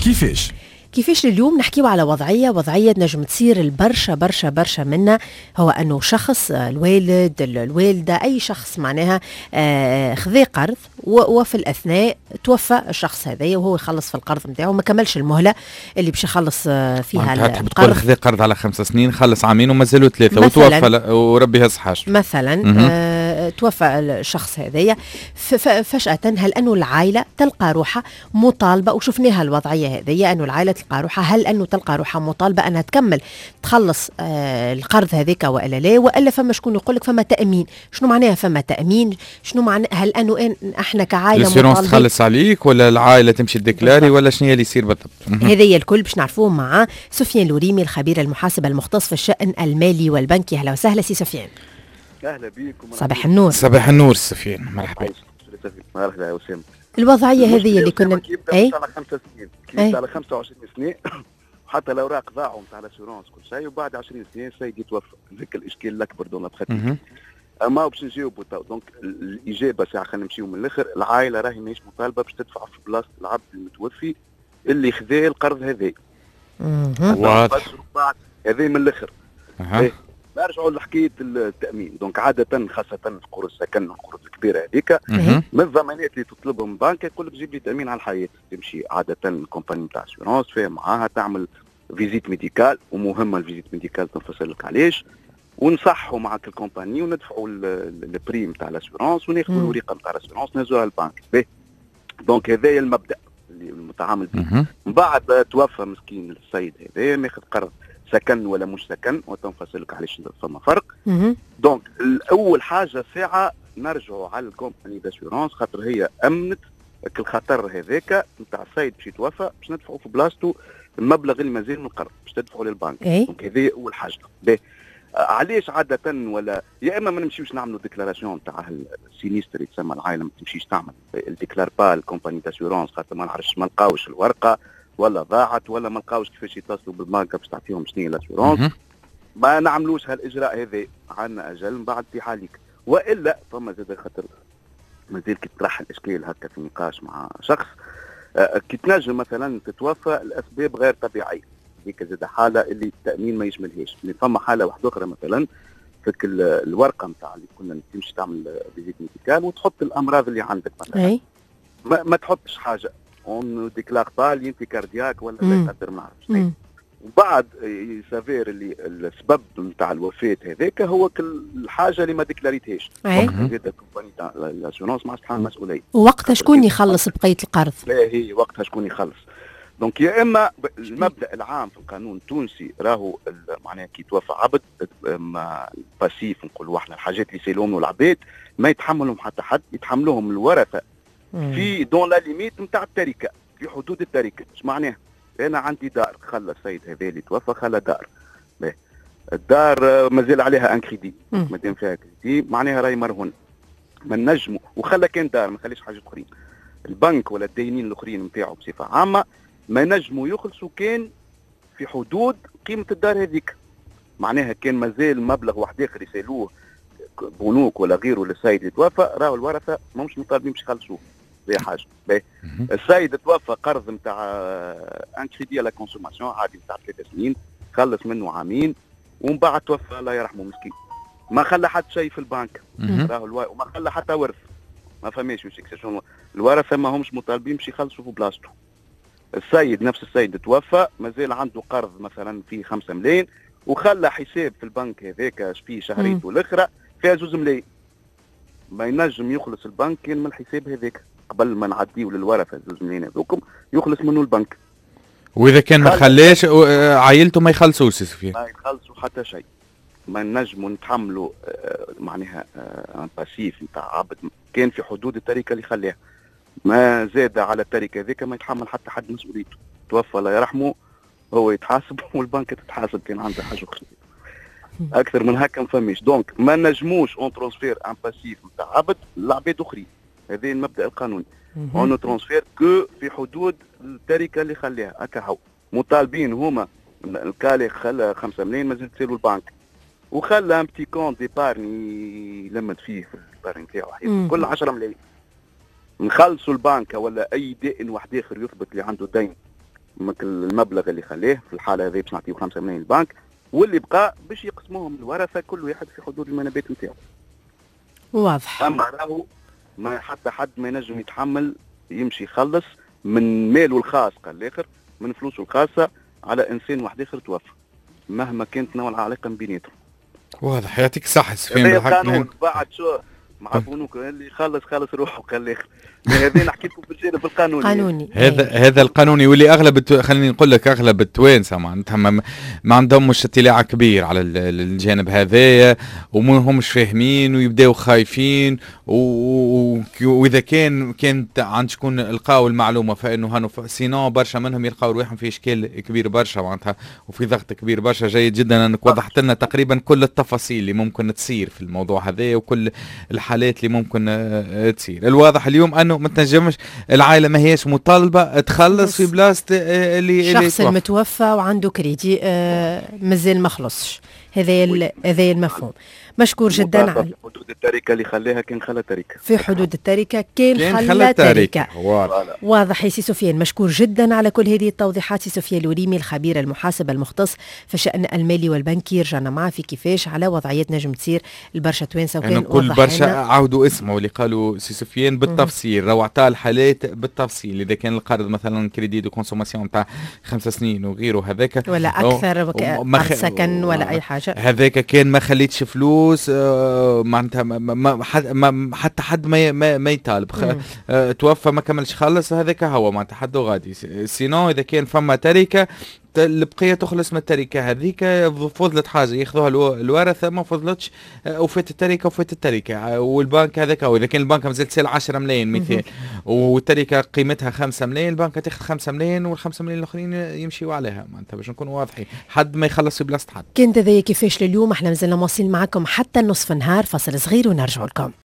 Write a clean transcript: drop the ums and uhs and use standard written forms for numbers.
كيفاش اليوم نحكيو على وضعية نجم تصير البرشا برشا برشا منا، هو أنه شخص الوالد الوالدة أي شخص معناها خذي قرض وفي الأثناء توفى الشخص هذا وهو يخلص في القرض نتاعو ما كملش المهلة اللي باش يخلص فيها القرض. خذي قرض على 5 سنين خلص عامين ومازالوا 3 وتوفى وربي يصحاش مثلا توفى الشخص هذايا فجأة. هل أنه العائلة تلقى روحها مطالبة، وشفناها الوضعية هذه أنه العائلة تلقى روحها، هل أنه تلقى روحها مطالبة أنها تكمل تخلص القرض هذاك وإلا لا، وإلا فما شكون يقولك فما تأمين؟ شنو معناها فما تأمين؟ شنو معنى هل أنه احنا كعائلة مطالبين تخلص عليك ولا العائلة تمشي تديكلاري ولا شنو اللي يصير بالضبط؟ هذه الكل باش نعرفوه مع سفيان لوريمي الخبير المحاسب المختص في الشأن المالي والبنكي. أهلا وسهلا سي سفيان. اهلا بيكم. صباح النور. صباح النور سفيان، مرحبا. مرحبا يا وسام. الوضعية هذه اللي كنا اي على 5 سنين كيف على 25 سنة وحتى الاوراق ضاعوا نتاع الاسيورونس كل شيء، وبعد 20 سنة السيد يتوفى. ذاك الاشكال الاكبر دون تخطي. اما باش نجاوبوا تو دونك الاجابه ساعه خلينا نمشيو من الاخر. العائله راهي ماهيش مطالبه باش تدفع في بلاصه العبد المتوفي اللي خذا القرض هذا. واضح. هذا من الاخر. نرجعوا لحكايه التامين. دونك عاده خاصه قروض السكن والقروض الكبيره هذيك من الضمانات اللي تطلبهم البنك يقول لك جيب لي تامين على الحياه. تمشي عاده الكومباني نتاع اسيورونس فيها معاها تعمل فيزيت ميديكال، ومهمه الفيزيت ميديكال تنفصل لك علاش، ونصحوا معك الكومباني وندفعوا البريم تاع الاسيورونس وناخذوا الورقه نتاع الاسيورونس نهزوها للبنك. دونك هذايا المبدا اللي المتعامل به. من بعد توفى مسكين السيد هذا ماخذ قرض سكن ولا مش سكن وتنفصل لك علاش فما فرق. دونك اول حاجه ساعه نرجعوا على الكومباني داسيورونس خاطر هي امنت الخطر هذاك نتاع السيد باش يتوفى باش ندفعوا في بلاصتو المبلغ اللي مازال من القرض باش تدفعوا للبنك. دونك هذه اول حاجه. علاش عاده ولا يا اما ما نمشيوش نعملوا ديكلاراسيون تاع السينيستر يتسمى العائله ما تمشيش تعمل الديكلار با الكومباني داسيورونس خاطر ما نعرفش ما لقاوش الورقه ولا ضاعت ولا ما لقاوش كيفاش يتصلوا بالبنك باش تعطيهم شنو الاسيورونس. ما نعملوش هالاجراء هذا عندنا اجل من بعد في حالك. والا فما زاد خاطر مازال كي تطرح الاشكال هكا في نقاش مع شخص كي تنجم مثلا تتوفى الاسباب غير طبيعيه هذيك زاد حاله اللي التامين ما يشملهاش. فما حاله واحده اخرى مثلا فيك الورقه نتاع اللي كنا تمشي تعمل فيزيت ميديكال وتحط الامراض اللي عندك مثلا ما تحطش حاجه اون ديكلار با اللي انت كاردياك ولا لا قدر ما نعرفش. وبعد يسافير اللي السبب نتاع الوفاه هذاك هو الحاجه اللي ما ديكلاريتهاش. وقتها الكومباني تاع الاسيورونس ما تتحمل المسؤوليه. وقتها شكون يخلص بقيه القرض؟ لا هي وقتها شكون يخلص. دونك يا اما المبدا العام في القانون التونسي راهو معناها كي توفى عبد باسيف نقولوا احنا الحاجات اللي يسالوهم العباد ما يتحملهم حتى حد، يتحملوهم الورثه في دون لا ليميت نتاع التركه في حدود التركه. اش معناها؟ انا عندي دار خلى السيد هذا اللي توفى خلى دار الدار مازال عليها ان كريدي مادام فيها كريدي معناها راهي مرهون ما نجموا وخلى كان دار ما خليش حاجه اخرين. البنك ولا الدينين الاخرين نتاعو بصفه عامه ما نجموا يخلصوا كان في حدود قيمه الدار هذيك. معناها كان مازال مبلغ واحد اخر يسالوه بنوك ولا غيره للسيد اللي توفى راهو الورثه ماهمش مطالبين باش يخلصوه. هذه حاجه. السيد توفى قرض نتاع ان كريدي على كونسوماسيون عادي نتاع 3 سنين خلص منه عامين ومن بعد توفى الله يرحمه مسكين ما خلى حتى شيء في البنك راهو وما خلى حتى ورث ما فماش شنو الورثه ما همش مطالبين باش يخلصوا في بلاصتو. السيد نفس السيد توفى مازال عنده قرض مثلا فيه 5 ملايين وخلى حساب في البنك هذاك فيه شهريته الاخرى فيها 2 ملايين ما ينجم يخلص البنك كان من الحساب هذاك قبل ما نعديو للورثه 2 ملايين هذوكم يخلص منه البنك. واذا كان ما خلاش عائلته ما يخلصوش سفيان ما يخلصوا حتى شيء. ما نجموا نتحملوا معناها ان باسيف نتاع عبد كان في حدود التركه اللي خلاها ما زاد على التركه هذيك ما يتحمل حتى حد مسؤوليته. توفى الله يرحمه هو يتحاسب والبنك تتحاسب كان عنده حاجه اخرى اكثر من هكا ما فماش. دونك ما نجموش اون ترانسفير ان باسيف نتاع عبد لعباد اخرين. هذا المبدا القانوني اون ترانسفير كو في حدود التركه اللي خليها هكا هو مطالبين هما الكالي خلى 5 ملايين مازال تسالوا البنك وخلى ان بتي كون ديبارني يلمد فيه في الديبارني نتاعو كل 10 ملايين نخلصوا البنك ولا اي دائن واحد اخر يثبت اللي عنده دين المبلغ اللي خليه في الحاله هذه باش نعطيه 5 ملايين البنك، واللي بقى باش يقسموهم الورثه كل واحد في حدود المنابات نتاعو. واضح. اما راهو ما حتى حد ما ينجم يتحمل يمشي يخلص من ماله الخاص قال الاخر، من فلوسه الخاصه على انسان واحد اخر توفى مهما كانت نوع العلاقه بيناتهم. واضح. يعطيك الصحه سفيان بالحق. القانون بعد شو مع بنوك اللي خلص روحه قال الاخر. هذا نحكي لكم بالجانب القانوني. قانوني. هذا القانوني، واللي اغلب خليني نقول لك اغلب التوانسه معناتها ما عندهم مش اطلاع كبير على الجانب هذايا، وما همش فاهمين ويبداو خايفين، واذا كانت عند شكون لقاو المعلومه فانه هانو سينو برشا منهم يلقاو روحهم في اشكال كبير برشا معناتها وفي ضغط كبير برشا. جيد جدا انك وضحت لنا تقريبا كل التفاصيل اللي ممكن تصير في الموضوع هذايا وكل الحالات اللي ممكن تصير. الواضح اليوم انه ما تنجمش العائله ما هيش مطالبه تخلص في بلاصه اللي الشخص المتوفى وعنده كريدي مازال ما خلصش. هذا المفهوم. مشكور جدا على حدود التركه اللي خليها كان خلى تركه. في حدود التركه كان خلى تركه. واضح يا سي سفيان. مشكور جدا على كل هذه التوضيحات سي سفيان الوريمي الخبير المحاسب المختص في الشأن المالي والبنكي. رجعنا معاه في كيفاش على وضعيات نجم تصير البرشا توانسه، وكان كل برشا عاودوا اسمه اللي قالوا سي سفيان بالتفصيل، روعتها الحالات بالتفصيل. اذا كان القرض مثلا كريدي دو كونسوماسيون نتاع 5 سنين وغيره هذاك ولا اكثر قرض سكن ولا اي حاجه، هذاك كان ما خليتش فلوس معناتها حتى حد ما يطالب توفى ما كملش خلص، هذاك هو معناتها حد غادي. سينو اذا كان فما تركه البقيه تخلص من التركه هذيك، فضلت حاجه ياخذوها الورثه، ما فضلتش وفات التركه والبنك هذاك هو. اذا كان البنك مازال سال 10 ملايين مثال والتركه قيمتها 5 ملايين، البنك تاخذ 5 ملايين وال5 ملايين الاخرين يمشيوا عليها معناتها باش نكونوا واضحين، حد ما يخلص في بلاصه حد. كنت هذايا كيفاش لليوم. احنا مازلنا مواصلين معكم حتى نصف النهار. فاصل صغير ونرجع لكم.